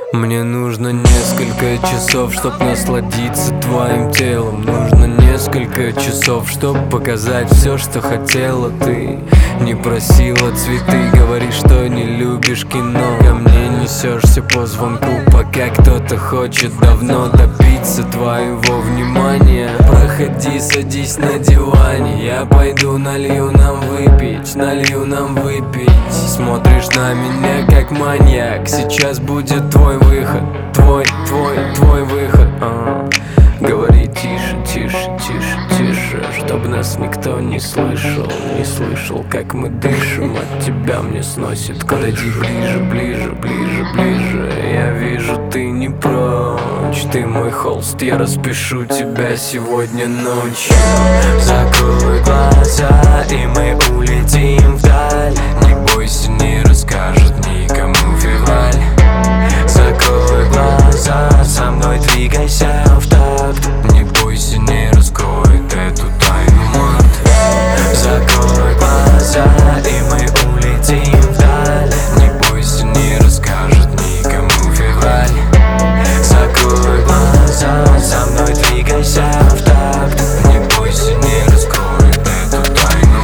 Мне нужно несколько часов, чтоб насладиться твоим телом. Нужно несколько часов, чтоб показать все, что хотела ты. Не просила цветы, говоришь, что не любишь кино. Ко мне несешься по звонку, пока кто-то хочет давно добиться твоего внимания. Проходи, садись на диване, я пойду налью нам выпить, налью нам выпить. Смотришь на меня как маньяк, сейчас будет твой выход, твой выход. Говори тише, тише, тише, тише, чтоб нас никто не слышал, не слышал, как мы дышим. От тебя мне сносит. Подойди ближе, ближе, ближе, ближе. Я вижу, ты не прочь. Ты мой холст, я распишу тебя сегодня ночью. Закрой глаза, и мы улетим вдаль. Не бойся, не расскажет никому февраль. Закрой глаза, со мной двигайся в такт. Не бойся, не раскроет эту тайну март. Закрой глаза, и мы улетим вдаль. Не бойся, не расскажет никому февраль. Закрой глаза, со мной двигайся в такт. Не бойся, не раскроет эту тайну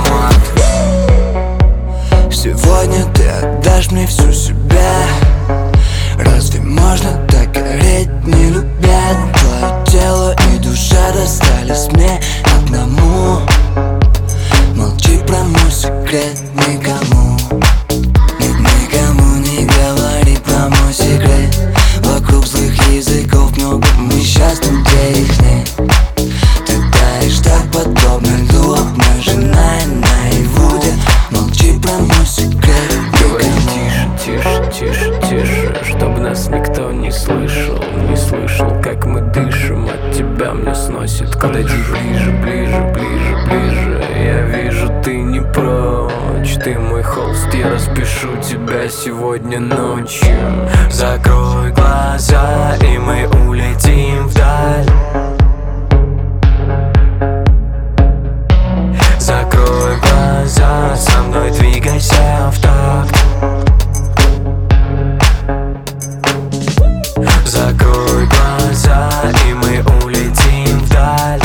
март. Сегодня ты отдашь мне всю себя. Разве можно так гореть, не любя? Твое тело и душа достались мне одному. Молчи про мой секрет никому. Нет, никому не говори про мой секрет. Вокруг злых языков много, мы счастливы, где их нет. Ты таешь так подобно льду, обнаженная наяву. Молчи про мой секрет никому. Говори тише, тише, тише, чтоб нас никто не слышал, не слышал, как мы дышим. От тебя мне сносит. Подойди ближе, ближе, ближе, ближе. Я вижу, ты не прочь. Ты мой холст, я распишу тебя сегодня ночью. Закрой глаза, и мы улетим вдаль. Закрой глаза, со мной двигайся в такт. Закрой глаза, и мы улетим вдаль.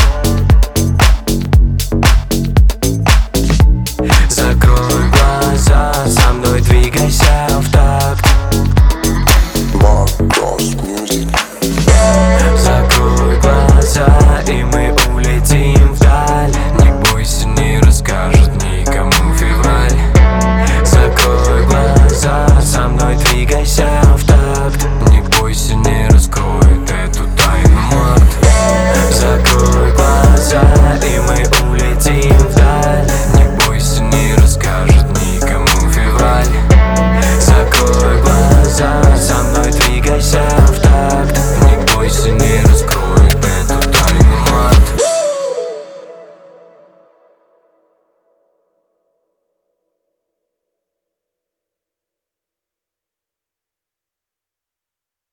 Закрой глаза, со мной двигайся в такт. Закрой глаза, и мы улетим вдаль. Не бойся, не расскажет никому февраль. Закрой глаза, со мной двигайся в такт. Не бойся, не раскроет эту тайну март. Закрой глаза, и мы улетим вдаль.